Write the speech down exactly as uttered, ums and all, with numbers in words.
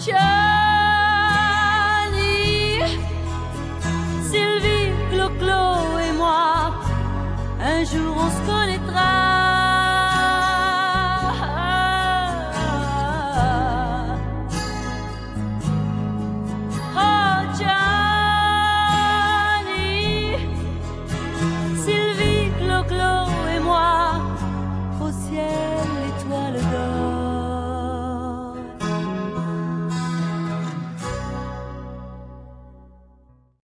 Johnny, Sylvie, Clo-Clo et moi, un jour on se connaîtra.